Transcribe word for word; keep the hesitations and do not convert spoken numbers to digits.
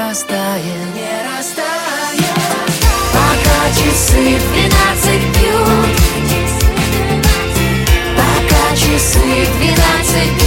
растает, не растает. Пока часы двенадцать бьют, пока часы двенадцать